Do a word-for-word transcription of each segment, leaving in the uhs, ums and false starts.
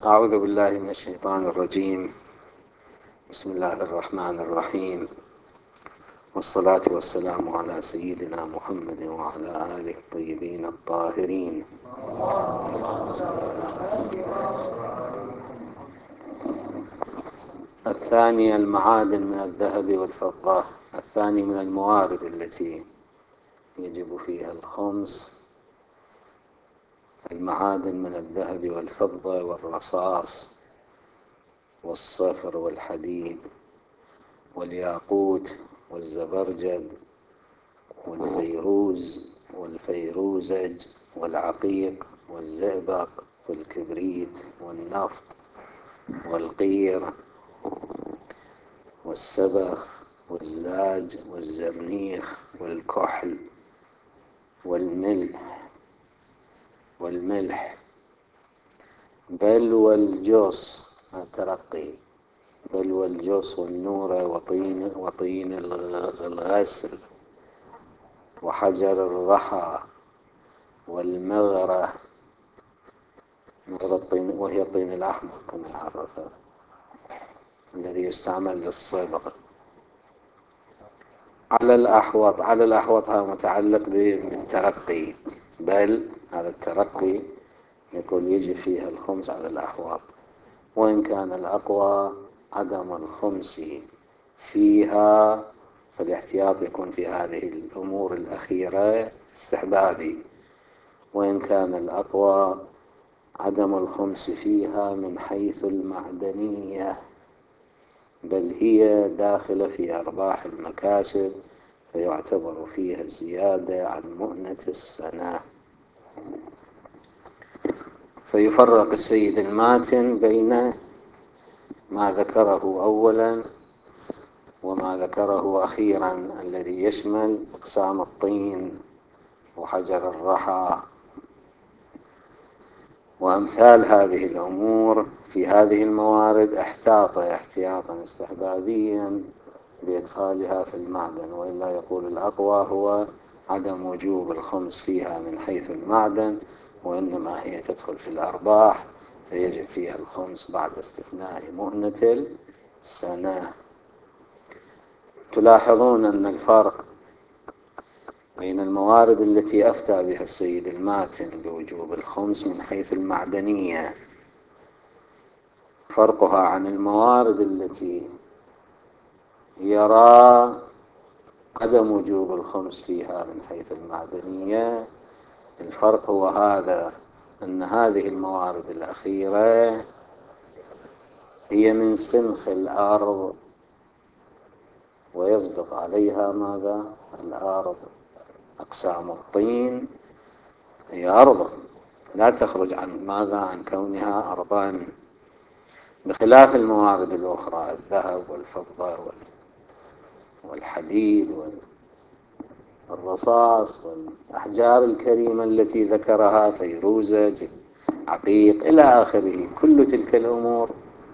أعوذ بالله من الشيطان الرجيم. بسم الله الرحمن الرحيم، والصلاة والسلام على سيدنا محمد وعلى آله الطيبين الطاهرين. الثاني المعادن من الذهب والفضة. الثاني من الموارد التي يجب فيها الخمس المعادن من الذهب والفضة والرصاص والصفر والحديد والياقوت والزبرجد والفيروز والفيروزج والعقيق والزئبق والكبريت والنفط والقير والسبخ والزاج والزرنيخ والكحل والملح والملح بل والجوس الترقي بل والجوس والنورة وطين وطين الغسل وحجر الرحى والمغرة، وهي الطين الأحمر كما عرفه الذي يستعمل للصبغ. على الأحوط على الأحوط هذا متعلق بالترقي، بل هذا الترقي يقول يجي فيها الخمس على الأحوط، وإن كان الأقوى عدم الخمس فيها، فالاحتياط يكون في هذه الأمور الأخيرة استحبابي، وإن كان الأقوى عدم الخمس فيها من حيث المعدنية، بل هي داخلة في أرباح المكاسب، فيعتبر فيها زيادة عن مؤنة السنة. فيفرق السيد الماتن بين ما ذكره أولا وما ذكره أخيرا، الذي يشمل أقسام الطين وحجر الرحى وأمثال هذه الأمور. في هذه الموارد احتاط احتياطا استحبابيا بإدخالها في المعدن، وإلا يقول الأقوى هو عدم وجوب الخمس فيها من حيث المعدن، وإنما هي تدخل في الأرباح فيجب فيها الخمس بعد استثناء مؤنة السنة. تلاحظون أن الفرق بين الموارد التي أفتى بها السيد الماتن بوجوب الخمس من حيث المعدنية فرقها عن الموارد التي يرى عدم وجوب الخمس فيها من حيث المعدنية. الفرق هو هذا، أن هذه الموارد الأخيرة هي من سنخ الأرض، ويصدق عليها ماذا؟ الأرض. أقسام الطين هي أرض لا تخرج عن ماذا؟ عن كونها أرضا، بخلاف الموارد الأخرى الذهب والفضة والحديد والرصاص والأحجار الكريمة التي ذكرها، فيروزة عقيق إلى آخره. كل تلك الأمور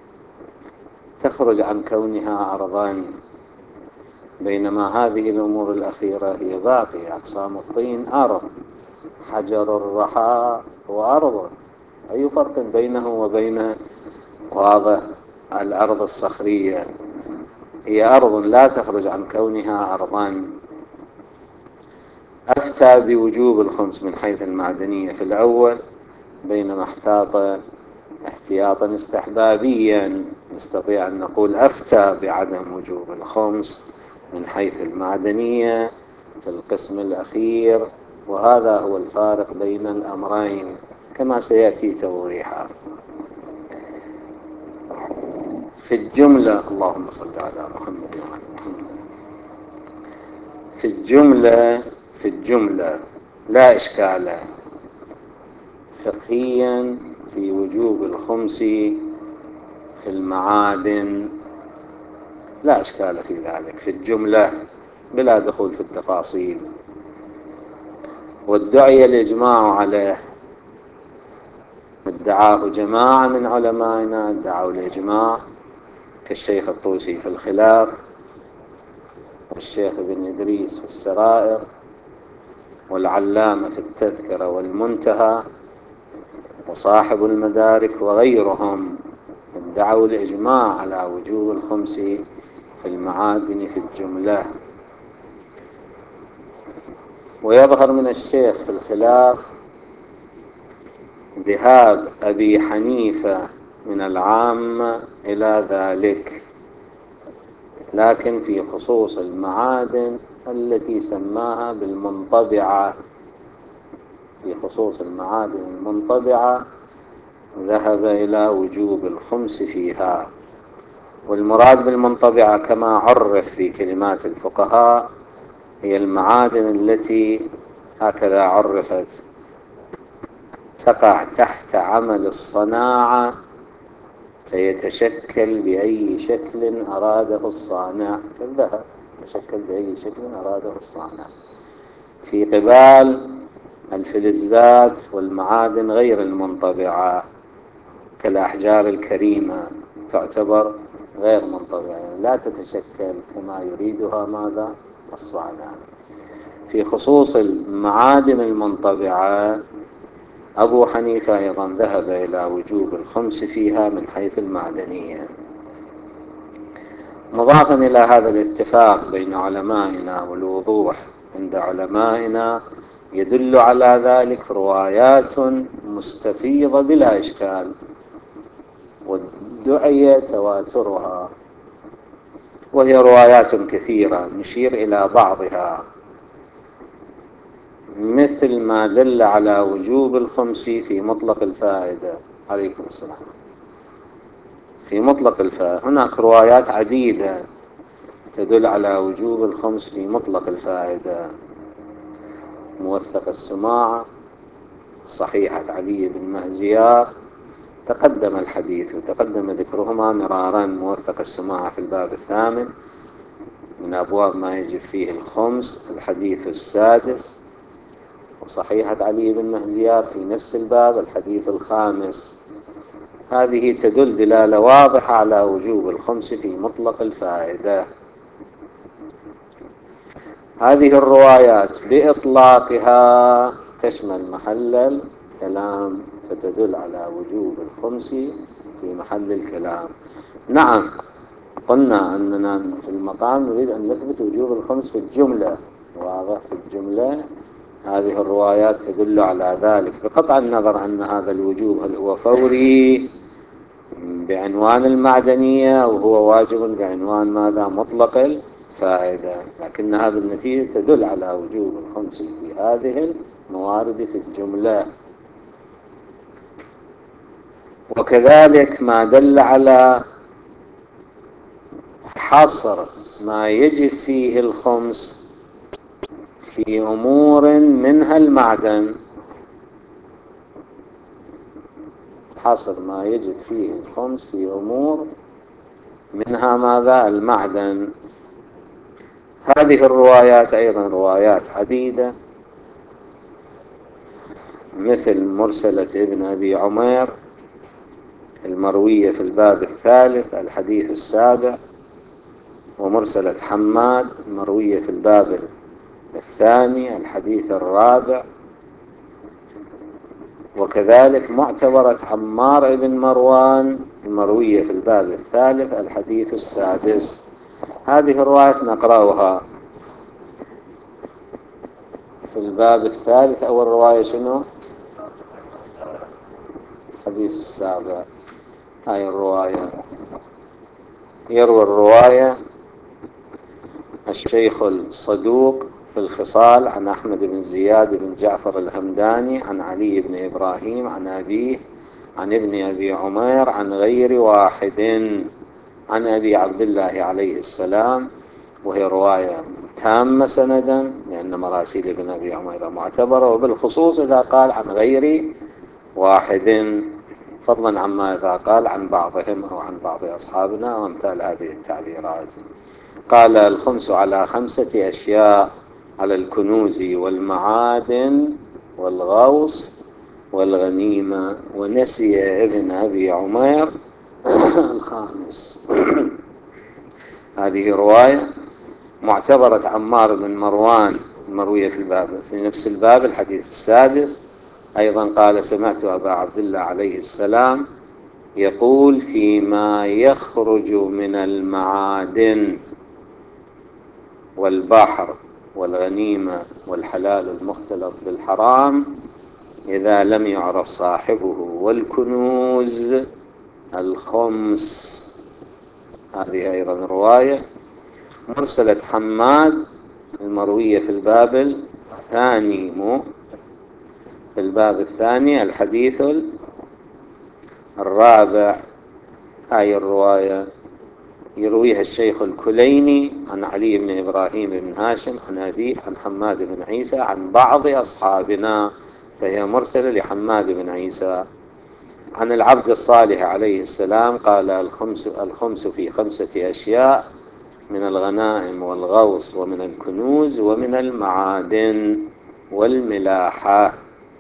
تخرج عن كونها أرضا، بينما هذه الأمور الأخيرة هي باقية. أقسام الطين أرض، حجر الرحى هو أرض، أي فرق بينه وبين واضح الأرض الصخرية؟ هي أرض لا تخرج عن كونها أرضا. أفتى بوجوب الخمس من حيث المعدنية في الأول، بينما احتاط احتياطا استحبابيا نستطيع أن نقول أفتى بعدم وجوب الخمس من حيث المعدنية في القسم الأخير. وهذا هو الفارق بين الأمرين كما سيأتي توضيحا. في الجملة، اللهم صل على محمد وعلى محمد. في الجملة في الجملة لا إشكال فقهيا في وجوب الخمس في المعادن، لا إشكال في ذلك في الجملة بلا دخول في التفاصيل. وادعي الإجماع عليه، ادعاه جماعة من علمائنا، ادعوا الإجماع كالشيخ الطوسي في الخلاف، والشيخ ابن إدريس في السرائر، والعلامة في التذكرة والمنتهى، وصاحب المدارك وغيرهم ادعوا الإجماع على وجوب الخمس في المعادن في الجملة. ويظهر من الشيخ في الخلاف ذهاب أبي حنيفة من العامة إلى ذلك، لكن في خصوص المعادن التي سماها بالمنطبعة، في خصوص المعادن المنطبعة ذهب إلى وجوب الخمس فيها. والمراد بالمنطبعة كما عرف في كلمات الفقهاء هي المعادن التي هكذا عرفت: تقع تحت عمل الصناعة فيتشكل بأي شكل أراده الصانع، كالذهب يتشكل بأي شكل أراده الصانع، في قبال الفلزات والمعادن غير المنطبعة كالأحجار الكريمة تعتبر غير منطبعة، يعني لا تتشكل كما يريدها ماذا الصانع. في خصوص المعادن المنطبعة أبو حنيفة أيضا ذهب إلى وجوب الخمس فيها من حيث المعدنية. مضافا إلى هذا الاتفاق بين علمائنا والوضوح عند علمائنا يدل على ذلك روايات مستفيضة بلا إشكال وادعي تواترها، وهي روايات كثيرة نشير إلى بعضها، مثل ما دل على وجوب الخمس في مطلق الفائدة. عليكم السلام. في مطلق الفائدة هناك روايات عديدة تدل على وجوب الخمس في مطلق الفائدة: موثق السماعة، صحيحة علي بن مهزيار، تقدم الحديث وتقدم ذكرهما مرارا. موثق السماعة في الباب الثامن من أبواب ما يجب فيه الخمس، الحديث السادس، وصحيحة علي بن مهزيار في نفس الباب الحديث الخامس. هذه تدل دلالة واضحة على وجوب الخمس في مطلق الفائدة. هذه الروايات بإطلاقها تشمل محل الكلام، فتدل على وجوب الخمس في محل الكلام. نعم، قلنا أننا في المقام نريد أن نثبت وجوب الخمس في الجملة، واضح، في الجملة. هذه الروايات تدل على ذلك بقطع النظر أن هذا الوجوب هل هو فوري بعنوان المعدنية أو هو واجب بعنوان ماذا مطلق الفائدة، لكنها بالنتيجة تدل على وجوب الخمس في هذه الموارد في الجملة. وكذلك ما دل على حصر ما يجب فيه الخمس في أمور منها المعدن، حصر ما يجب فيه الخمس في أمور منها ماذا المعدن. هذه الروايات أيضا روايات عديدة، مثل مرسلة ابن أبي عمير المروية في الباب الثالث الحديث السابع، ومرسلة حماد المروية في الباب الثاني الحديث الرابع، وكذلك معتبرة عمار بن مروان المروية في الباب الثالث الحديث السادس. هذه الروايات نقرأها في الباب الثالث. أول رواية شنو؟ الحديث السابع. هاي الرواية يروي الرواية الشيخ الصدوق في الخصال عن أحمد بن زياد بن جعفر الهمداني عن علي بن إبراهيم عن أبيه عن ابن أبي عمير عن غير واحد عن أبي عبد الله عليه السلام، وهي رواية تامة سندا لأن مراسيل ابن أبي عمير معتبرة، وبالخصوص إذا قال عن غير واحد، فضلا عما إذا قال عن بعضهم أو عن بعض أصحابنا وأمثال هذه التعبيرات. قال الخمس على خمسة أشياء: على الكنوز والمعادن والغوص والغنيمة، ونسي ابن أبي عمير الخامس. هذه رواية معتبرة عمار بن مروان المروية في الباب في نفس الباب الحديث السادس، أيضا قال سمعت أبا عبد الله عليه السلام يقول فيما يخرج من المعادن والبحر والغنيمة والحلال المختلط بالحرام إذا لم يعرف صاحبه والكنوز الخمس. هذه أيضا رواية مرسلة حماد المروية في الباب الثاني، مو في الباب الثاني الحديث الرابع. هاي الرواية يرويها الشيخ الكليني عن علي بن إبراهيم بن هاشم عن أبيه عن حماد بن عيسى عن بعض أصحابنا، فهي مرسلة لحماد بن عيسى. عن العبد الصالح عليه السلام قال الخمس, الخمس في خمسة أشياء: من الغنائم والغوص ومن الكنوز ومن المعادن والملاحة.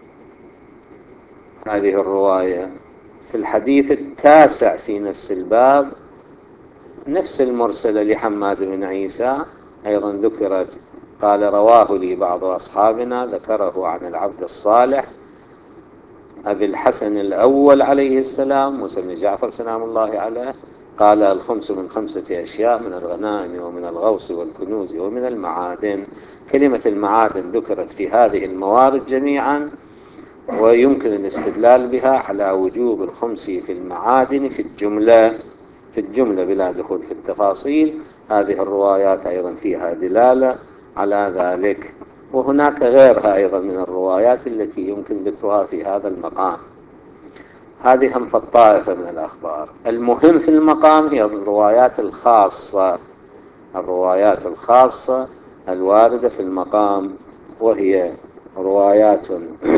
هذه الرواية في الحديث التاسع في نفس الباب نفس المرسلة لحماد بن عيسى أيضا ذكرت، قال رواه لي بعض أصحابنا، ذكره عن العبد الصالح أبي الحسن الأول عليه السلام موسى بن جعفر سلام الله عليه، قال الخمس من خمسة أشياء: من الغنائم ومن الغوص والكنوز ومن المعادن. كلمة المعادن ذكرت في هذه الموارد جميعا، ويمكن الاستدلال بها على وجوب الخمس في المعادن في الجملة في الجملة بلا دخول في التفاصيل. هذه الروايات أيضا فيها دلالة على ذلك، وهناك غيرها أيضا من الروايات التي يمكن ذكرها في هذا المقام. هذه هم في الطائفة من الأخبار. المهم في المقام هي الروايات الخاصة الروايات الخاصة الواردة في المقام، وهي روايات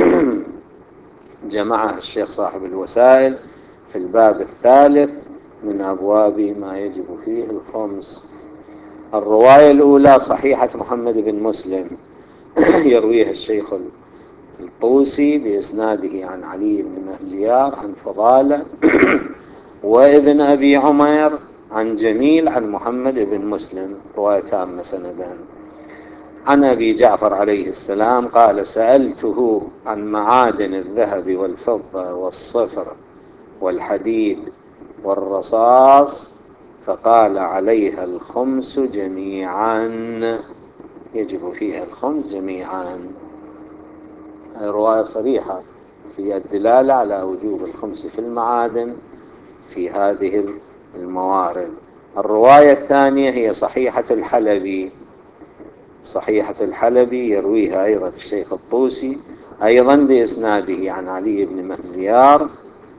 جمعها الشيخ صاحب الوسائل في الباب الثالث من أبواب ما يجب فيه الخمس. الرواية الأولى صحيحة محمد بن مسلم يرويها الشيخ الطوسي بإسناده عن علي بن مهزيار عن فضالة وابن أبي عمير عن جميل عن محمد بن مسلم، رواية تامة سندان. عن أبي جعفر عليه السلام قال سألته عن معادن الذهب والفضة والصفر والحديد والرصاص فقال عليها الخمس جميعا، يجب فيها الخمس جميعا. رواية صريحة في الدلالة على وجوب الخمس في المعادن في هذه الموارد. الرواية الثانية هي صحيحة الحلبي صحيحة الحلبي يرويها أيضا الشيخ الطوسي أيضا بإسناده عن علي بن مهزيار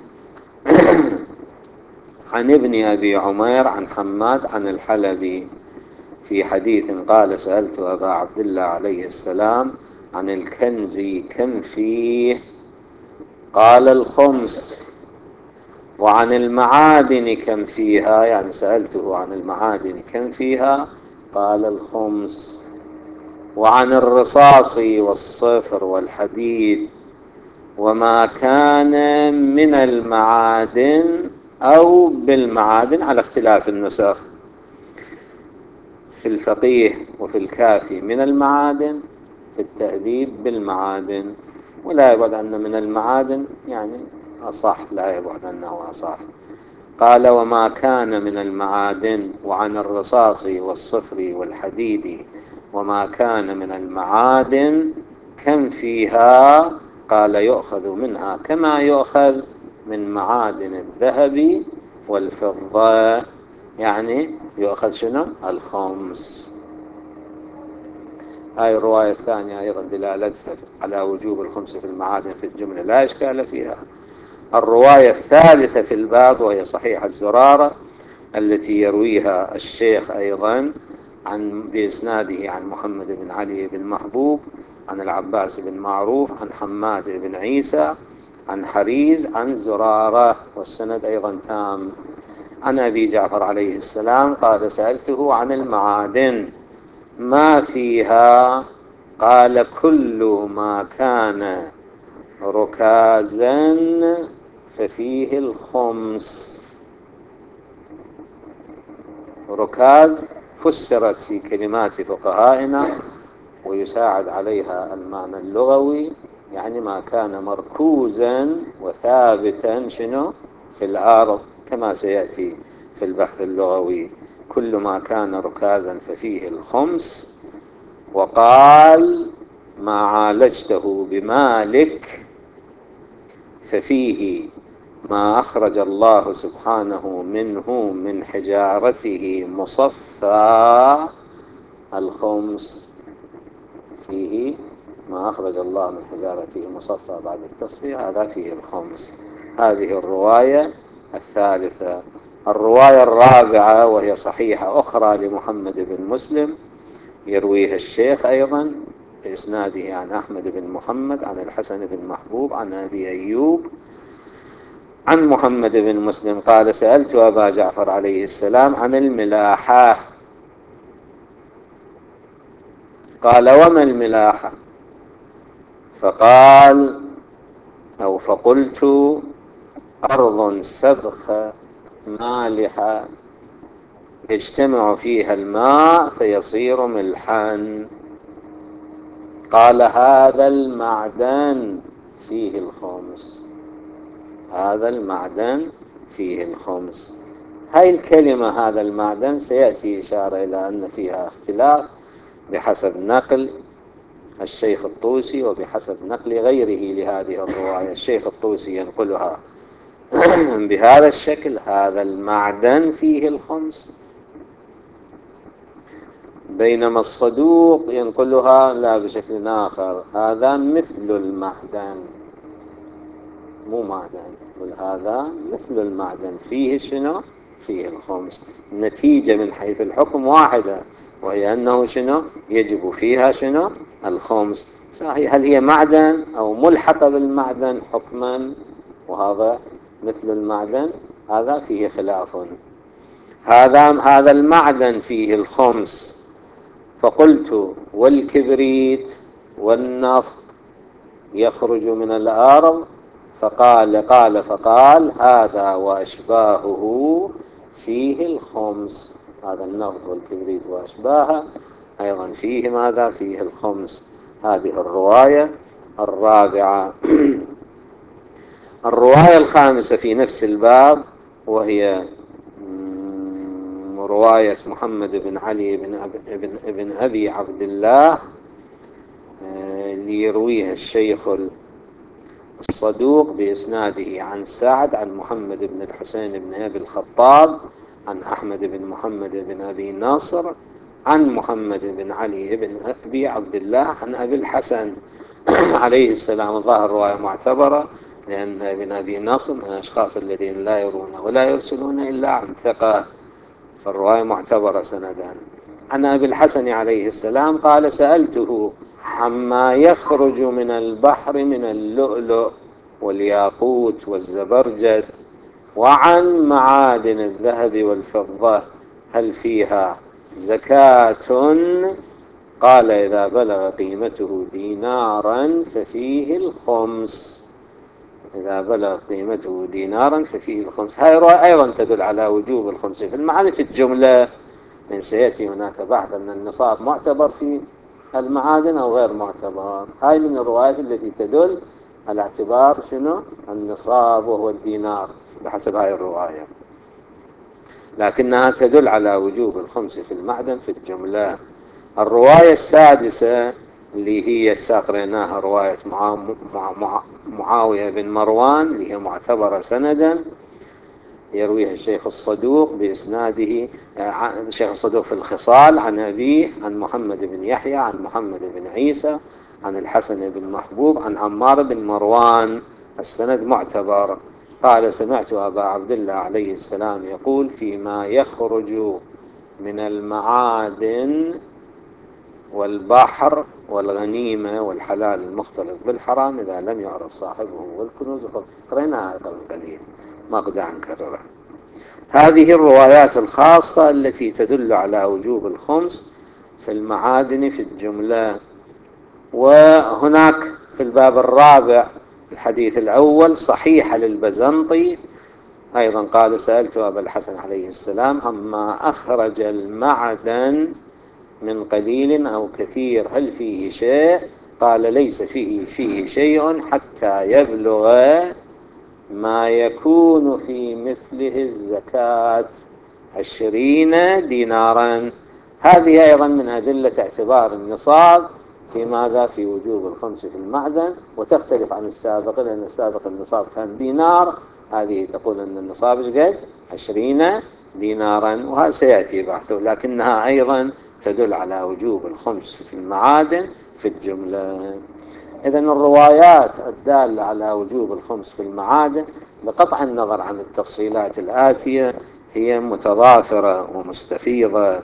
عن ابن أبي عمير عن حماد عن الحلبي في حديث قال سألت أبا عبد الله عليه السلام عن الكنز كم فيه؟ قال الخمس. وعن المعادن كم فيها؟ يعني سألته عن المعادن كم فيها؟ قال الخمس. وعن الرصاص والصفر والحديد وما كان من المعادن أو بالمعادن على اختلاف النسخ، في الفقيه وفي الكافي من المعادن، في التأديب بالمعادن، ولا يبعد أن من المعادن يعني أصح، لا يبعد أنه أصح. قال وما كان من المعادن. وعن الرصاص والصفر والحديد وما كان من المعادن كم فيها؟ قال يؤخذ منها كما يؤخذ من معادن الذهب والفضة، يعني يؤخذ شنو؟ الخمس. هاي الرواية الثانية أيضا دلالتها على وجوب الخمس في المعادن في الجملة لا إشكال فيها. الرواية الثالثة في الباب وهي صحيح الزرارة التي يرويها الشيخ أيضا عن بإسناده عن محمد بن علي بن محبوب عن العباس بن معروف عن حماد بن عيسى عن حريز عن زرارة، والسند أيضا تام. عن أبي جعفر عليه السلام قال سألته عن المعادن ما فيها؟ قال كل ما كان ركازا ففيه الخمس. ركاز فسرت في كلمات فقهائنا ويساعد عليها المعنى اللغوي يعني ما كان مركوزا وثابتا شنو في الأرض، كما سيأتي في البحث اللغوي. كل ما كان ركازا ففيه الخمس. وقال ما عالجته بمالك ففيه ما أخرج الله سبحانه منه من حجارته مصفى الخمس. فيه ما أخرج الله من حجارته مصفى بعد التصفية، هذا فيه الخمس. هذه الرواية الثالثة. الرواية الرابعة وهي صحيحة أخرى لمحمد بن مسلم، يرويها الشيخ أيضا بإسناده عن أحمد بن محمد عن الحسن بن محبوب عن أبي أيوب عن محمد بن مسلم قال سألت أبا جعفر عليه السلام عن الملاحة، قال وما الملاحة؟ فقال أو فقلت أرض سبخة مالحة يجتمع فيها الماء فيصير ملحا. قال هذا المعدن فيه الخمس، هذا المعدن فيه الخمس. هاي الكلمة هذا المعدن سيأتي إشارة إلى أن فيها اختلاف بحسب نقل الشيخ الطوسي وبحسب نقل غيره لهذه الرواية. الشيخ الطوسي ينقلها بهذا الشكل، هذا المعدن فيه الخمس، بينما الصدوق ينقلها لا بشكل آخر، هذا مثل المعدن، مو معدن، هذا مثل المعدن فيه شنو؟ فيه الخمس. النتيجة من حيث الحكم واحدة، وهي أنه شنو؟ يجب فيها شنو؟ الخمس. صحيح هل هي معدن أو ملحقة بالمعدن حكما، وهذا مثل المعدن، هذا فيه خلاف. هذا هذا المعدن فيه الخمس. فقلت والكبريت والنفط يخرج من الأرض؟ فقال قال فقال هذا وأشباهه فيه الخمس. هذا النفط والكبريت وأشباهه أيضا فيه ماذا؟ فيه الخمس. هذه الرواية الرابعة. الرواية الخامسة في نفس الباب وهي رواية محمد بن علي بن أبي, بن أبي عبد الله ليرويها الشيخ الصدوق بإسناده عن سعد عن محمد بن الحسين بن أبي الخطاب عن أحمد بن محمد بن أبي ناصر عن محمد بن علي بن أبي عبد الله عن أبي الحسن عليه السلام. الظاهر رواية معتبرة، لأن ابن أبي ناصر من الأشخاص الذين لا يرون ولا يرسلون إلا عن ثقة، فالرواية معتبرة سندا. عن أبي الحسن عليه السلام قال سألته عما يخرج من البحر من اللؤلؤ والياقوت والزبرجد وعن معادن الذهب والفضة هل فيها زكاة؟ قال إذا بلغ قيمته دينارا ففيه الخمس. إذا بلغ قيمته دينارا ففيه الخمس. هاي رواية أيضا تدل على وجوب الخمس في المعاني في الجملة، من سيأتي هناك بحث أن النصاب معتبر في المعادن أو غير معتبر. هاي من الروايات التي تدل على اعتبار شنو؟ النصاب وهو الدينار بحسب هاي الرواية، لكنها تدل على وجوب الخمس في المعدن في الجملة. الرواية السادسة اللي هي ساقريناها رواية معاوية بن مروان اللي هي معتبرة سندا، يرويها الشيخ الصدوق بإسناده الشيخ الصدوق في الخصال عن أبيه عن محمد بن يحيى عن محمد بن عيسى عن الحسن بن محبوب عن عمار بن مروان، السند معتبر. قال سمعت أبا عبد الله عليه السلام يقول فيما يخرج من المعادن والبحر والغنيمة والحلال المختلط بالحرام إذا لم يعرف صاحبه والكنوز. قريناها قبل قليل ما قد أنكررها. هذه الروايات الخاصة التي تدل على وجوب الخمس في المعادن في الجملة. وهناك في الباب الرابع الحديث الأول صحيح للبزنطي أيضا قال سألت أبا الحسن عليه السلام عما أخرج المعدن من قليل أو كثير هل فيه شيء؟ قال ليس فيه, فيه شيء حتى يبلغ ما يكون في مثله الزكاة عشرين دينارا. هذه أيضا من أدلة اعتبار النصاب في ماذا؟ في وجوب الخمس في المعدن، وتختلف عن السابق، لأن السابق النصاب كان دينار، هذه تقول أن النصاب ايش قد؟ عشرين دينارا، وهذا سيأتي بحثه، لكنها أيضا تدل على وجوب الخمس في المعادن في الجملة. إذن الروايات الدالة على وجوب الخمس في المعادن بقطع النظر عن التفصيلات الآتية هي متضافرة ومستفيضة.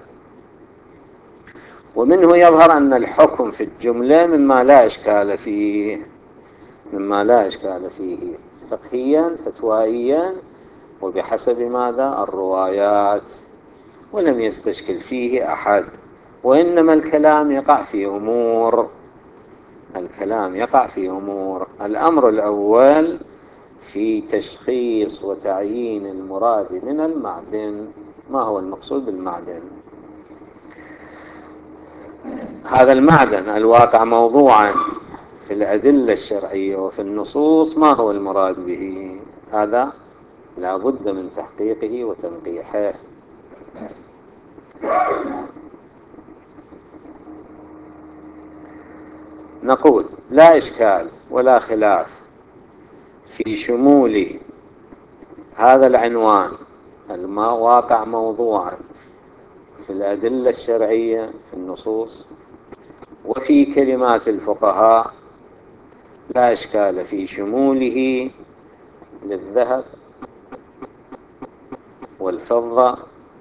ومنه يظهر أن الحكم في الجملة مما لا إشكال فيه، مما لا إشكال فيه فقهيا فتوائيا وبحسب ماذا؟ الروايات، ولم يستشكل فيه أحد. وإنما الكلام يقع في أمور الكلام يقع في أمور الأمر الأول في تشخيص وتعيين المراد من المعدن. ما هو المقصود بالمعدن؟ هذا المعدن الواقع موضوعا في الأدلة الشرعية وفي النصوص، ما هو المراد به؟ هذا لا بد من تحقيقه وتنقيحه. نقول لا إشكال ولا خلاف في شمول هذا العنوان الواقع موضوعا في الأدلة الشرعية في النصوص وفي كلمات الفقهاء، لا إشكال في شموله للذهب والفضة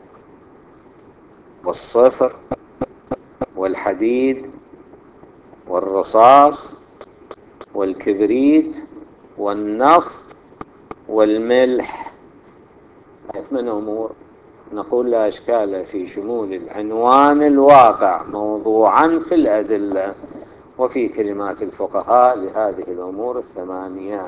والصفر والحديد والرصاص والكبريت والنفط والملح. من أمور نقول لا إشكال في شمول العنوان الواقع موضوعا في الأدلة وفي كلمات الفقهاء لهذه الأمور الثمانية.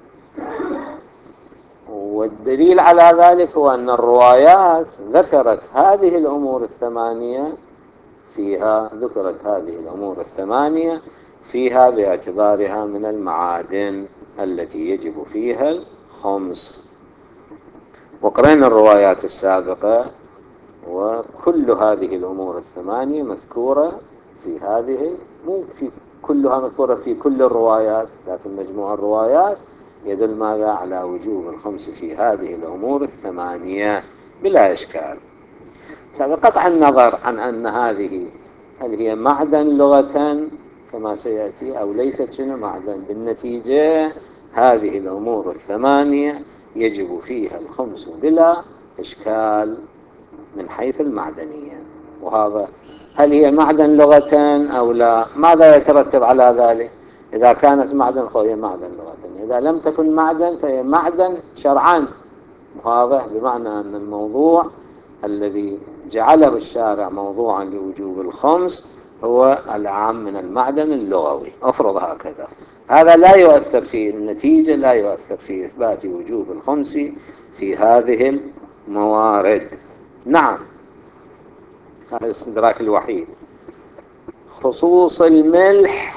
والدليل على ذلك هو أن الروايات ذكرت هذه الأمور الثمانية فيها ذكرت هذه الأمور الثمانية فيها باعتبارها من المعادن التي يجب فيها الخمس. وقرأنا الروايات السابقة وكل هذه الأمور الثمانية مذكورة في هذه، مو في كلها مذكورة في كل الروايات، لكن مجموع الروايات يدل ماذا؟ على وجوب الخمس في هذه الأمور الثمانية بلا إشكال. قطع النظر عن أن هذه هل هي معدن لغة كما سيأتي أو ليست شنو معدن، بالنتيجة هذه الأمور الثمانية يجب فيها الخمس بلا إشكال من حيث المعدنية. وهذا هل هي معدن لغة أو لا؟ ماذا يترتب على ذلك؟ إذا كانت معدن فهي معدن لغة، إذا لم تكن معدن فهي معدن شرعا. واضح؟ بمعنى أن الموضوع الذي جعله الشارع موضوعا لوجوب الخمس هو العام من المعدن اللغوي، أفرض هكذا. هذا لا يؤثر في النتيجة، لا يؤثر في إثبات وجوب الخمس في هذه الموارد. نعم، هذا الاستدراك الوحيد. خصوص الملح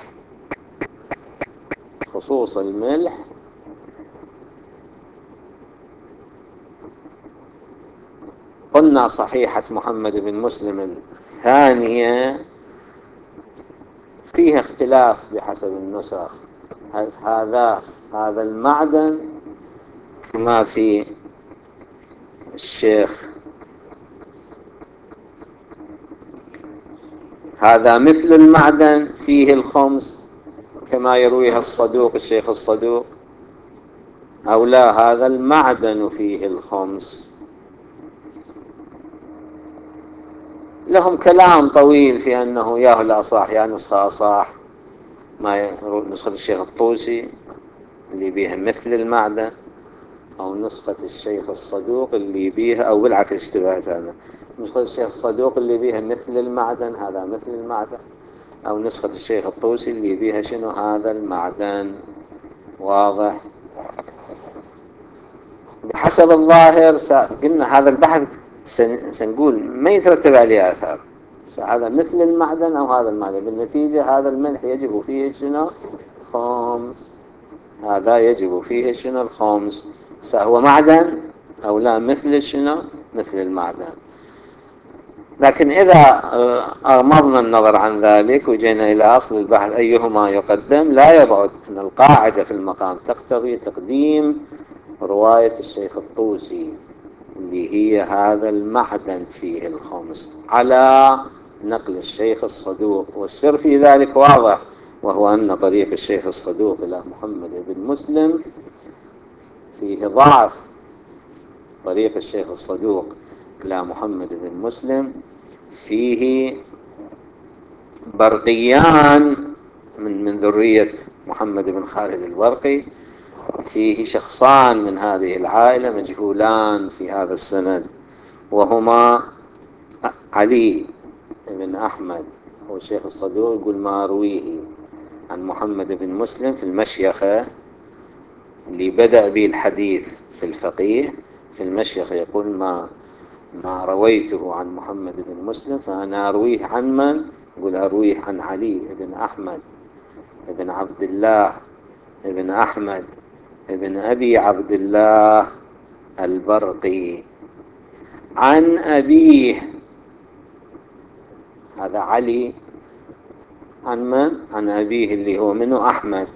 خصوص الملح قلنا صحيحة محمد بن مسلم الثانية فيها اختلاف بحسب النسخ. هذا هذا المعدن كما في الشيخ هذا مثل المعدن فيه الخمس كما يرويها الصدوق الشيخ الصدوق، أو لا هذا المعدن فيه الخمس. لهم كلام طويل في أنه يا الأصح يا نسخة أصح ما نسخة الشيخ الطوسي اللي بيها مثل المعدن، أو نسخة الشيخ الصدوق اللي بيها، أو بالعكس اشتبهت هذا، نسخة الشيخ الصدوق اللي بيها مثل المعدن، هذا مثل المعدن، أو نسخة الشيخ الطوسي اللي بيها شنو هذا المعدن. واضح؟ بحسب الظاهر قلنا هذا البحث سنقول ما يترتب عليه آثار، هذا مثل المعدن أو هذا المعدن. بالنتيجة هذا الملح يجب فيه شنو؟ خمس. هذا يجب فيه شنو؟ الخمس. سهو معدن أو لا مثل شنو؟ مثل المعدن. لكن إذا أغمضنا النظر عن ذلك وجينا إلى أصل البحث أيهما يقدم، لا يبعد أن القاعدة في المقام تقتضي تقديم رواية الشيخ الطوسي اللي هي هذا المعدن فيه الخمس على نقل الشيخ الصدوق. والسر في ذلك واضح، وهو أن طريق الشيخ الصدوق إلى محمد بن مسلم فيه ضعف. طريق الشيخ الصدوق إلى محمد بن مسلم فيه برقيان من من ذرية محمد بن خالد البرقي، فيه شخصان من هذه العائلة مجهولان في هذا السند، وهما علي بن أحمد. والشيخ الصدوق يقول ما رويه عن محمد بن مسلم في المشيخة اللي بدأ به الحديث في الفقيه. في المشيخة يقول ما ما رويته عن محمد بن مسلم فأنا أرويه عن من؟ يقول أرويه عن علي بن أحمد بن عبد الله بن أحمد بن أبي عبد الله البرقي عن أبيه. هذا علي عن من؟ عن أبيه اللي هو منه أحمد.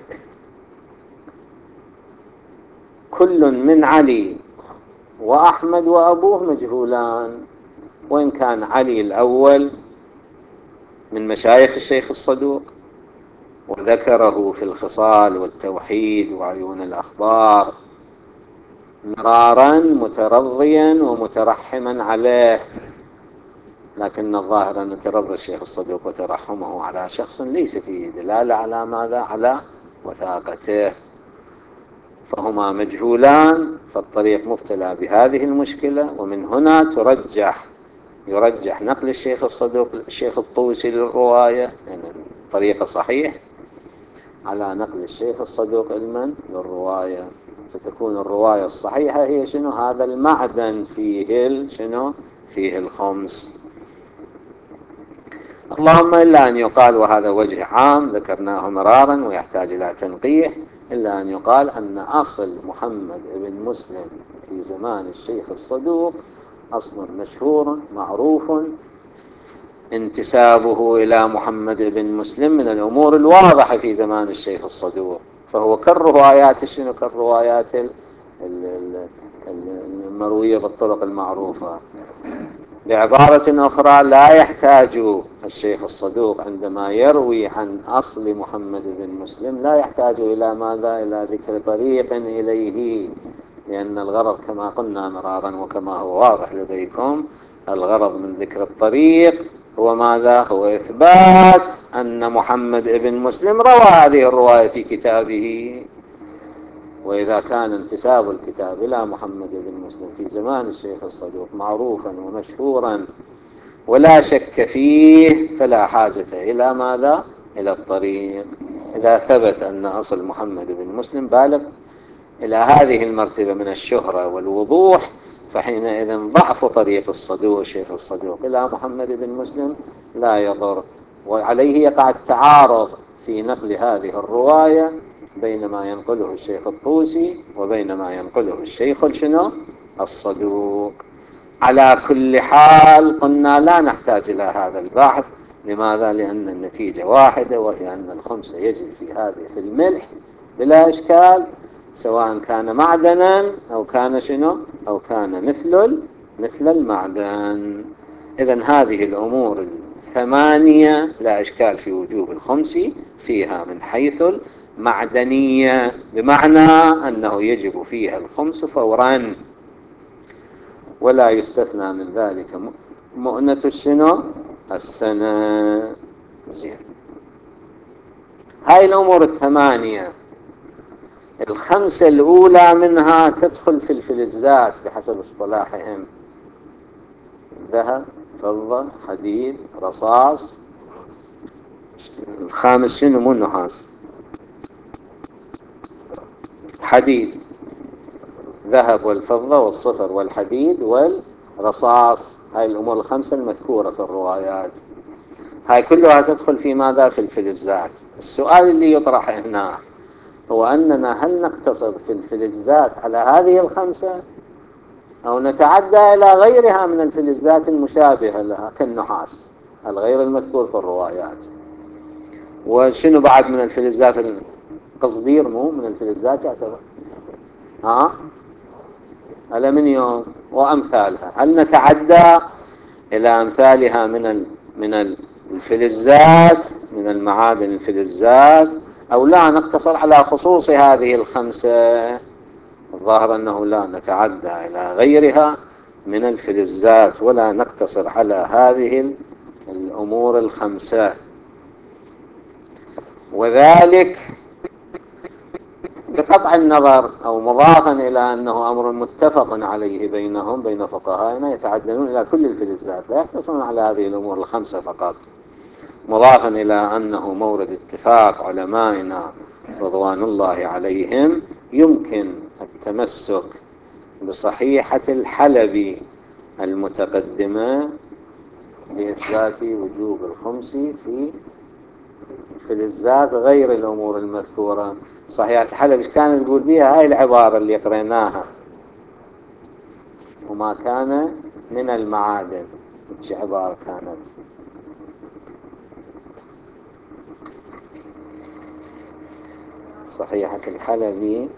كل من علي وأحمد وأبوه مجهولان، وإن كان علي الأول من مشايخ الشيخ الصدوق وذكره في الخصال والتوحيد وعيون الأخبار مرارا مترضيا ومترحما عليه، لكن الظاهر أن ترضى الشيخ الصدوق وترحمه على شخص ليس فيه دلالة على ماذا؟ على وثاقته، فهما مجهولان. فالطريق مبتلى بهذه المشكلة، ومن هنا ترجح يرجح نقل الشيخ الصدوق الشيخ الطوسي للرواية يعني طريقة صحيح على نقل الشيخ الصدوق علما للرواية، فتكون الرواية الصحيحة هي شنو؟ هذا المعدن فيه شنو؟ فيه الخمس. اللهم إلا أن يقال، وهذا وجه عام ذكرناه مرارا ويحتاج إلى تنقيح، إلا أن يقال أن أصل محمد بن مسلم في زمان الشيخ الصدوق أصل مشهور معروف، انتسابه إلى محمد بن مسلم من الأمور الواضحة في زمان الشيخ الصدوق، فهو كالروايات شنو؟ كالروايات المروية بالطرق المعروفة. بعبارة أخرى لا يحتاج الشيخ الصدوق عندما يروي عن أصل محمد بن مسلم لا يحتاج إلى ماذا؟ إلى ذكر طريق إليه، لأن الغرض كما قلنا مرارا وكما هو واضح لديكم الغرض من ذكر الطريق هو ماذا؟ هو إثبات أن محمد بن مسلم روى هذه الرواية في كتابه. وإذا كان انتساب الكتاب إلى محمد بن مسلم في زمان الشيخ الصدوق معروفا ومشهورا ولا شك فيه، فلا حاجة إلى ماذا؟ إلى الطريق. إذا ثبت أن أصل محمد بن مسلم بالغ إلى هذه المرتبة من الشهرة والوضوح، فحينئذ ضعف طريق الصدوق الشيخ الصدوق إلى محمد بن مسلم لا يضر، وعليه يقع التعارض في نقل هذه الرواية بين ما ينقله الشيخ الطوسي وبين ما ينقله الشيخ شنو؟ الصدوق. على كل حال قلنا لا نحتاج إلى هذا البحث. لماذا؟ لأن النتيجة واحدة، وهي أن الخمس يجري في هذه في الملح بلا إشكال، سواء كان معدنا أو كان شنو؟ أو كان مثل مثل المعدن. إذن هذه الأمور الثمانية لا إشكال في وجوب الخمس فيها من حيث المعدنية، بمعنى أنه يجب فيها الخمس فورا، ولا يستثنى من ذلك مؤنة الشنو؟ السنة. زين، هاي الأمور الثمانية الخمسة الأولى منها تدخل في الفلزات بحسب اصطلاحهم: ذهب، فضة، حديد، رصاص. الخامس شنو؟ مو النحاس، حديد. ذهب والفضة والصفر والحديد رصاص، هاي الأمور الخمسة المذكورة في الروايات، هاي كلها تدخل في ماذا؟ في الفلزات. السؤال اللي يطرح هنا هو أننا هل نقتصر في الفلزات على هذه الخمسة أو نتعدى إلى غيرها من الفلزات المشابهة لها كالنحاس الغير المذكور في الروايات. وشنو بعد من الفلزات؟ القصدير مو من الفلزات يعتبر، ها، ألمنيوم وأمثالها. هل نتعدى إلى أمثالها من من الفلزات، من المعادن الفلزات، أو لا نقتصر على خصوص هذه الخمسة؟ الظاهر أنه لا، نتعدى إلى غيرها من الفلزات ولا نقتصر على هذه الأمور الخمسة. وذلك بقطع النظر أو مضافا إلى أنه أمر متفق عليه بينهم بين فقهائنا، يتعدون إلى كل الفلزات لا يقتصرون على هذه الأمور الخمسة فقط، مضافا إلى أنه مورد اتفاق علمائنا رضوان الله عليهم يمكن التمسك بصحيحة الحلبي المتقدمة لإثبات وجوب الخمس في الفلزات غير الأمور المذكورة. صحيحة الحلبي كان يقول بها هاي العبارة اللي قريناها، وما كان من المعادن، ايش عبارة كانت؟ صحيحة الحلبي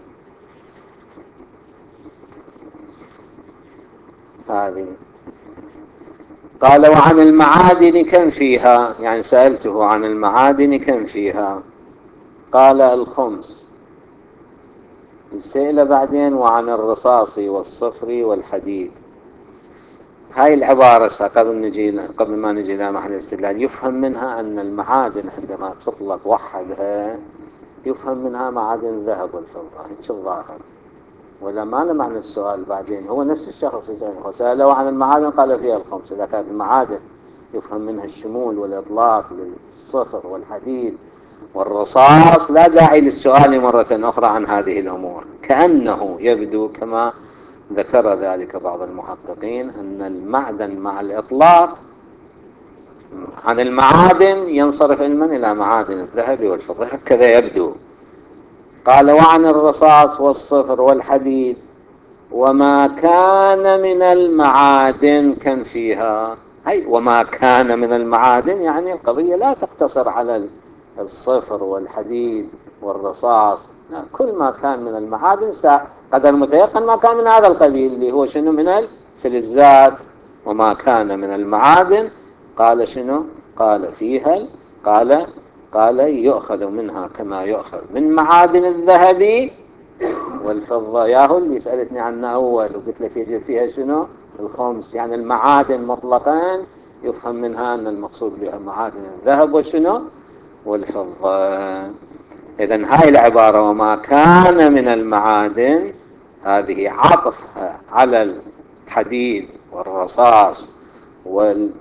هذه، قال وعن المعادن كم فيها، يعني سألته عن المعادن كم فيها، قال الخمس. السئلة بعدين وعن الرصاص والصفر والحديد. هاي العبارة قبل, نجي قبل ما نجي إلى محل الاستدلال يفهم منها أن المعادن عندما تطلق وحدها يفهم منها معادن الذهب والفضة، هيك الظاهر، ولا ما له معنى السؤال. بعدين هو نفس الشخص يسأله سأله عن المعادن قال فيها الخمس. إذا كانت المعادن يفهم منها الشمول والإطلاق للصفر والحديد والرصاص لا داعي للسؤال مرة أخرى عن هذه الأمور. كأنه يبدو كما ذكر ذلك بعض المحققين أن المعدن مع الإطلاق عن المعادن ينصرف علما إلى معادن الذهب والفضة، هكذا يبدو. قال وعن الرصاص والصفر والحديد وما كان من المعادن كم فيها. هي وما كان من المعادن يعني القضية لا تقتصر على الصفر والحديد والرصاص، لا، كل ما كان من المعادن قدر متيقن ما كان من هذا القبيل اللي هو شنو؟ من الفلزات. وما كان من المعادن قال شنو؟ قال فيها، قال قال يؤخذ منها كما يؤخذ من معادن الذهب والفضة. ياهو اللي سألتني عنه أول وقلت لك يجب فيها شنو؟ الخمس. يعني المعادن مطلقا يفهم منها أن المقصود بها معادن الذهب وشنو؟ والفضة. إذن هاي العبارة وما كان من المعادن هذه عطفها على الحديد والرصاص وال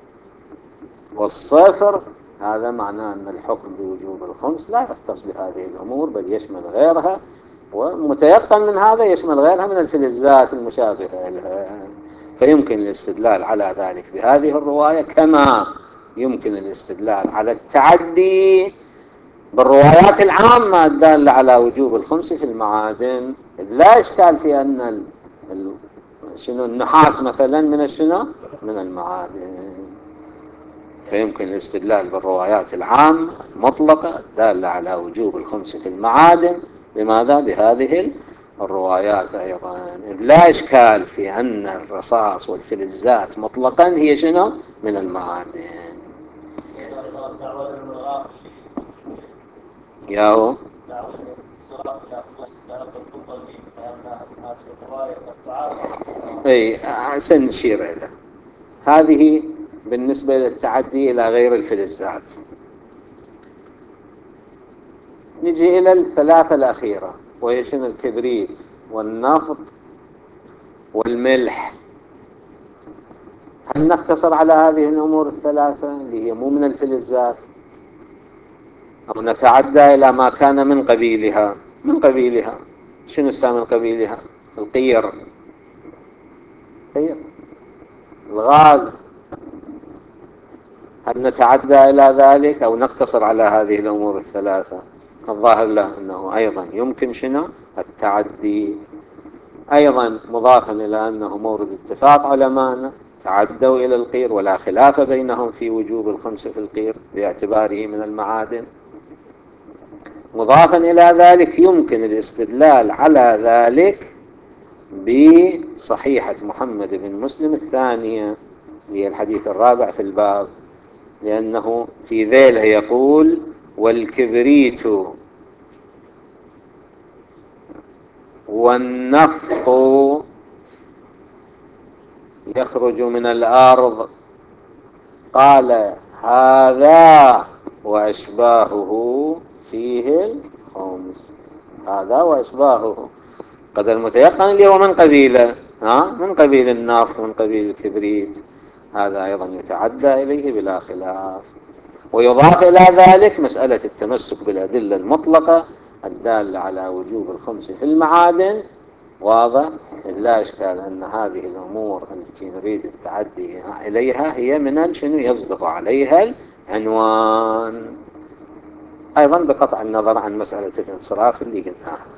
والصفر، هذا معناه أن الحكم بوجوب الخمس لا يختص بهذه الأمور بل يشمل غيرها، ومتيقن من هذا يشمل غيرها من الفلزات المشابهة لها. فيمكن الاستدلال على ذلك بهذه الرواية كما يمكن الاستدلال على التعدي بالروايات العامة الدالة على وجوب الخمس في المعادن. لا إشكال في أن ال... ال... شنو النحاس مثلا من الشنو؟ من المعادن. فيمكن الاستدلال بالروايات العامة المطلقة الدالة على وجوب الخمس في المعادن لماذا؟ بهذه الروايات أيضا. لا إشكال في أن الرصاص والفلزات مطلقا هي شنو؟ من المعادن. ياهو اي سنشير إلى هذه بالنسبة للتعدي إلى غير الفلزات. نجي إلى الثلاثة الأخيرة وهي شنو؟ الكبريت والنفط والملح. هل نقتصر على هذه الأمور الثلاثة اللي هي مو من الفلزات أو نتعدى إلى ما كان من قبيلها؟ من قبيلها شنو من قبيلها؟ القير. قير الغاز هل نتعدى إلى ذلك أو نقتصر على هذه الأمور الثلاثة؟ الظاهر له أنه أيضا يمكن شنو التعدي، أيضا مضافا إلى أنه مورد اتفاق علماءنا تعدوا إلى القير ولا خلاف بينهم في وجوب الخمس في القير باعتباره من المعادن. مضافا إلى ذلك يمكن الاستدلال على ذلك بصحيحة محمد بن مسلم الثانية، هي الحديث الرابع في الباب، لأنه في ذيله يقول: والكبريت والنفط يخرج من الأرض، قال هذا وأشباهه فيه الخمس. هذا وأشباهه قد المتيقن اللي هو من قبيله، ها من قبيل النفط من قبيل الكبريت، هذا أيضا يتعدى إليه بلا خلاف. ويضاف إلى ذلك مسألة التمسك بالأدلة المطلقة الدالة على وجوب الخمس في المعادن. واضح؟ لا إشكال أن هذه الأمور التي نريد التعدي إليها هي من شنو يصدق عليها العنوان، أيضا بقطع النظر عن مسألة الانصراف اللي قلناها.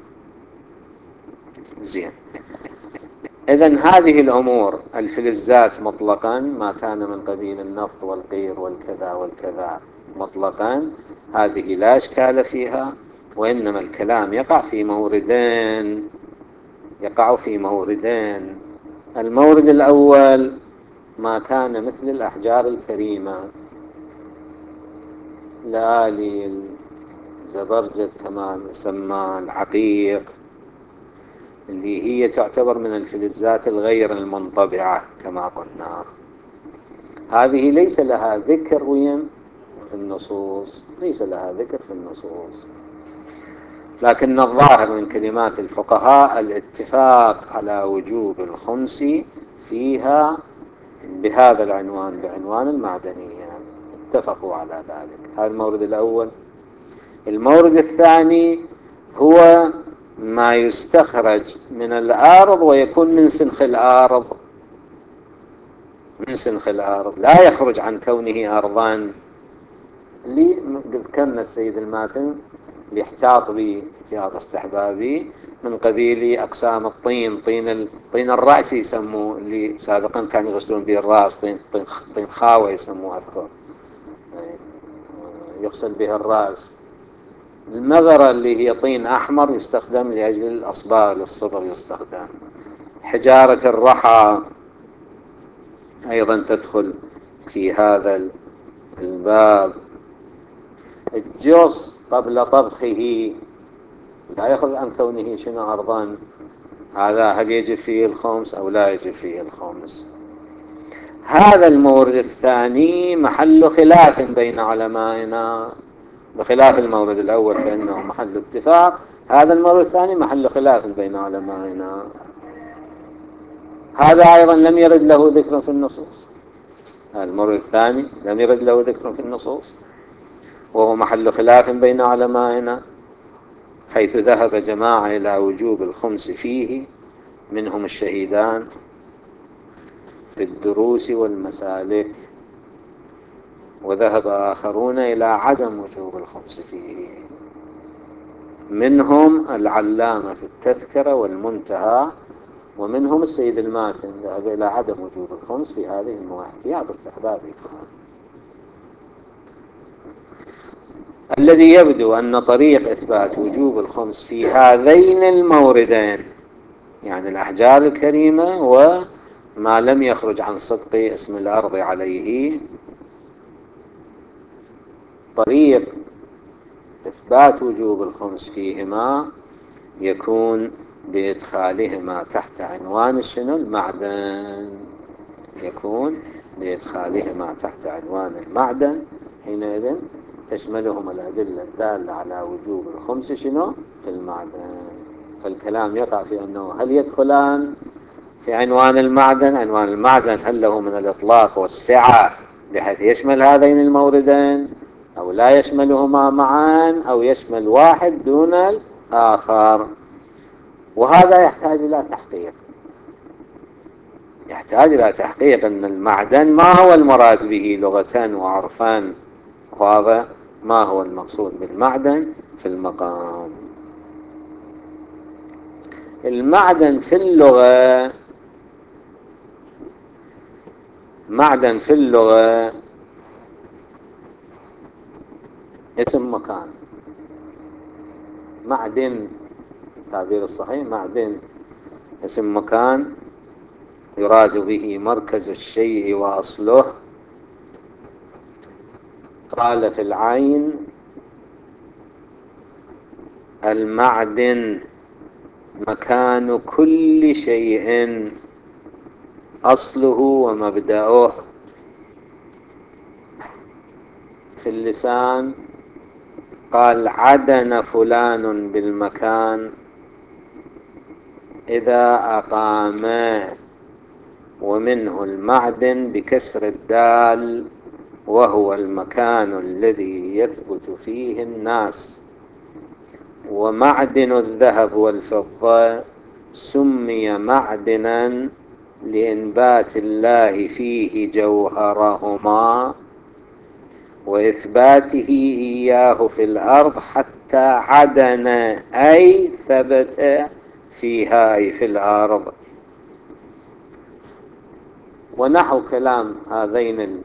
زين، إذن هذه الأمور الفلزات مطلقا ما كان من قبيل النفط والقير والكذا والكذا مطلقا، هذه لا إشكال فيها، وإنما الكلام يقع في موردين، يقع في موردين. المورد الأول ما كان مثل الأحجار الكريمة، لآلي، الزبرجد كما سمى، العقيق، اللي هي تعتبر من الفلزات الغير المنطبعة كما قلنا، هذه ليس لها ذكر وين في النصوص، ليس لها ذكر في النصوص، لكن الظاهر من كلمات الفقهاء الاتفاق على وجوب الخمس فيها بهذا العنوان، بعنوان المعدنية، اتفقوا على ذلك. هذا المورد الأول. المورد الثاني هو ما يستخرج من الأرض ويكون من سنخ الأرض، من سنخ الأرض، لا يخرج عن كونه أرضا، اللي ذكرنا السيد الماتن بيحتاط به احتياط استحبابي من قبيل أقسام الطين، طين طين الرأس يسموه، اللي سابقا كانوا يغسلون به الرأس، طين, طين, طين خاوة يسموه أذكر، يغسل به الرأس. المغرة اللي هي طين أحمر يستخدم لأجل الأصباغ، للصبغ يستخدم. حجارة الرحى أيضا تدخل في هذا الباب. الجص قبل طبخه لا يأخذ عن كونه شنو أرضا، هذا هل يجب فيه الخمس أو لا يجب فيه الخمس. هذا المورد الثاني محل خلاف بين علمائنا، بخلاف المورد الأول فإنه محل اتفاق، هذا المورد الثاني محل خلاف بين علمائنا. هذا أيضا لم يرد له ذكر في النصوص، المورد الثاني لم يرد له ذكر في النصوص، وهو محل خلاف بين علمائنا، حيث ذهب جماعة إلى وجوب الخمس فيه، منهم الشهيدان في الدروس والمسالك، وذهب آخرون إلى عدم وجوب الخمس فيه، منهم العلامة في التذكرة والمنتهى، ومنهم السيد الماتن ذهب إلى عدم وجوب الخمس في هذه المواعيد، احتياط استحبابي. الذي يبدو أن طريق إثبات وجوب الخمس في هذين الموردين، يعني الأحجار الكريمة وما لم يخرج عن صدق اسم الأرض عليه، طريق إثبات وجوب الخمس فيهما يكون بإدخالهما تحت عنوان شنو المعدن، يكون بإدخالهما تحت عنوان المعدن، حينئذ تشملهم الأدلة الدالة على وجوب الخمس شنو في المعدن. فالكلام يقع في أنه هل يدخلان في عنوان المعدن، عنوان المعدن هل له من الإطلاق والسعة بحيث يشمل هذين الموردين، أو لا يشملهما معا، أو يشمل واحد دون الآخر، وهذا يحتاج إلى تحقيق. يحتاج إلى تحقيق أن المعدن ما هو المراد به لغة وعرفا، وهذا ما هو المقصود بالمعدن في المقام. المعدن في اللغة، معدن في اللغة اسم مكان. معدن، التعبير الصحيح معدن اسم مكان يراد به مركز الشيء وأصله. قال في العين: المعدن مكان كل شيء أصله ومبدأه. في اللسان قال: عدن فلان بالمكان إذا أقام، ومنه المعدن بكسر الدال، وهو المكان الذي يثبت فيه الناس. ومعدن الذهب والفضة سمي معدنا لإنبات الله فيه جوهرهما وإثباته إياه في الأرض حتى عدن، أي ثبت فيها أي في الأرض. ونحو كلام هذين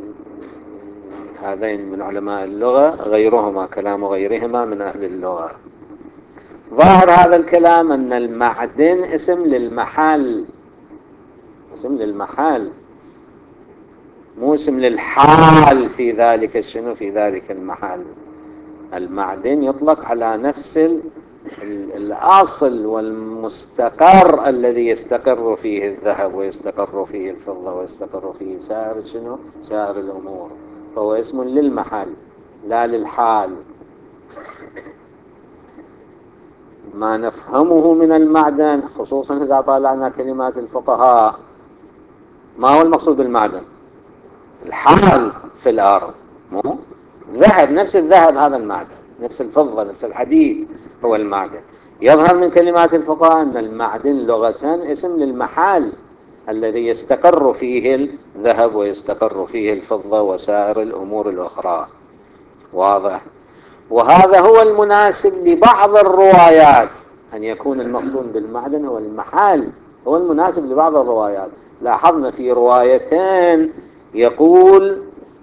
هذين من علماء اللغة غيرهما، كلام غيرهما من أهل اللغة. ظاهر هذا الكلام أن المعدن اسم للمحل، اسم للمحل، مو اسم للحال في ذلك الشنو في ذلك المحل. المعدن يطلق على نفس الأصل والمستقر الذي يستقر فيه الذهب ويستقر فيه الفضة ويستقر فيه سائر شنو سائر الأمور، فهو اسم للمحل لا للحال. ما نفهمه من المعدن خصوصا إذا طالعنا كلمات الفقهاء، ما هو المقصود بالمعدن؟ الحال في الأرض، مو ذهب، نفس الذهب هذا المعدن، نفس الفضة نفس الحديد هو المعدن. يظهر من كلمات الفقهاء أن المعدن لغة اسم للمحال الذي يستقر فيه الذهب ويستقر فيه الفضة وسائر الأمور الأخرى. واضح؟ وهذا هو المناسب لبعض الروايات، أن يكون المقصود بالمعدن هو المحال، هو المناسب لبعض الروايات. لاحظنا في روايتين يقول: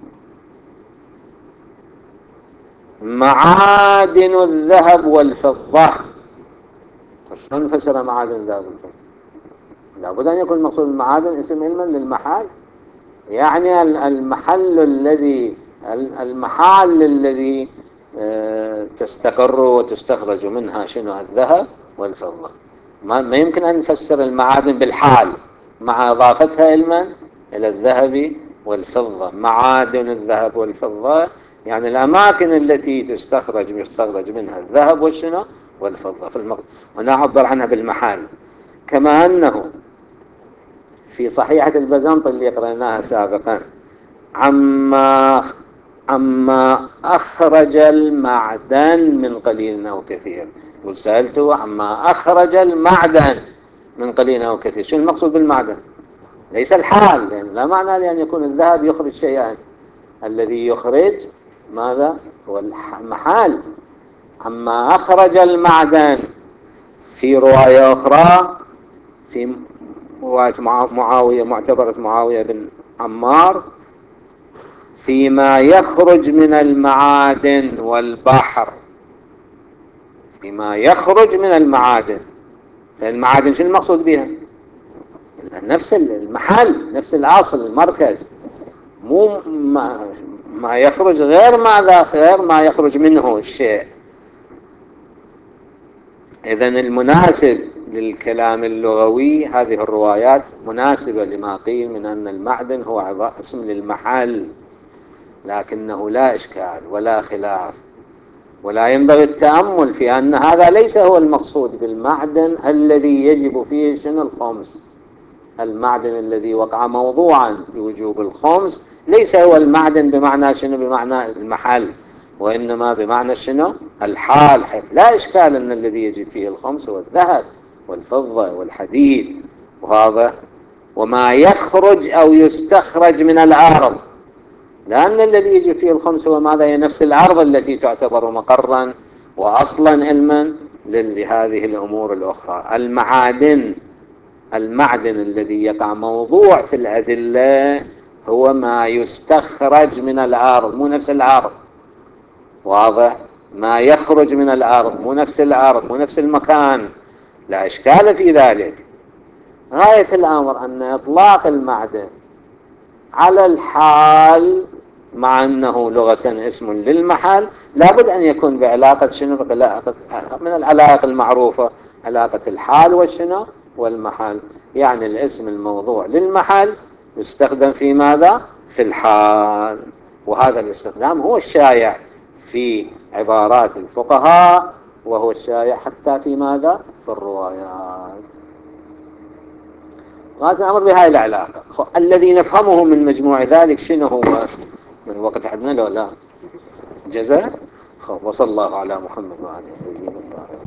معادن الذهب والفضة. شلون نفسر معادن الذهب والفضة؟ لابد أن يكون المقصود المعادن اسم علما للمحال، يعني المحل الذي المحال الذي تستقر وتستخرج منها شنو الذهب والفضة. ما يمكن أن نفسر المعادن بالحال مع إضافتها علما إلى الذهب والفضة. معادن الذهب والفضة يعني الأماكن التي تستخرج يستخرج منها الذهب والشنو والفضة في المقدار، ونعبر عنها بالمحال. كما أنه في صحيحة البزنط اللي قرأناها سابقا: عما عما أخرج المعدن من قليل أو كثير. وسألته: عما أخرج المعدن من قليل أو كثير، شو المقصود بالمعدن؟ ليس الحال، يعني لا معنى لأن يكون الذهب يخرج شيئا، الذي يخرج ماذا هو المحال. عما أخرج المعدن. في رواية أخرى في رواية معاوية معتبرة معاوية بن عمار: فيما يخرج من المعادن والبحر. فيما يخرج من المعادن، فالمعادن شو المقصود بها؟ نفس المحل، نفس الأصل، المركز، مو ما, ما يخرج غير ماذا غير ما يخرج منه الشيء. إذن المناسب للكلام اللغوي هذه الروايات مناسبة لما قيل من أن المعدن هو اسم للمحل، لكنه لا إشكال ولا خلاف، ولا ينبغي التأمل في أن هذا ليس هو المقصود بالمعدن الذي يجب فيه شنو الخمس. المعدن الذي وقع موضوعا بوجوب الخمس ليس هو المعدن بمعنى شنو بمعنى المحل، وإنما بمعنى شنو الحال، حيث لا إشكال أن الذي يجب فيه الخمس هو الذهب والفضة والحديد. وهذا وما يخرج أو يستخرج من العارض، لأن الذي يجي فيه الخمس هو ماذا؟ هي نفس العرض التي تعتبر مقرا وأصلا علما لهذه الأمور الأخرى. المعادن المعدن الذي يقع موضوع في الأدلة هو ما يستخرج من العارض، مو نفس العارض. واضح؟ ما يخرج من العارض مو نفس العارض، مو نفس المكان، لا إشكال في ذلك. غاية الأمر أن إطلاق المعدن على الحال مع أنه لغة اسم للمحل لابد أن يكون بعلاقة شنو؟ بعلاقة من العلاقة المعروفة، علاقة الحال والشنو والمحل. يعني الاسم الموضوع للمحل يستخدم في ماذا؟ في الحال. وهذا الاستخدام هو الشائع في عبارات الفقهاء، وهو الشائع حتى في ماذا؟ في الروايات. هذا الأمر بهاي العلاقة. الذي نفهمه من مجموع ذلك شنو هو؟ من وقت عندنا لو لا جزاء. وصلى الله على محمد وعلى آله وصحبه.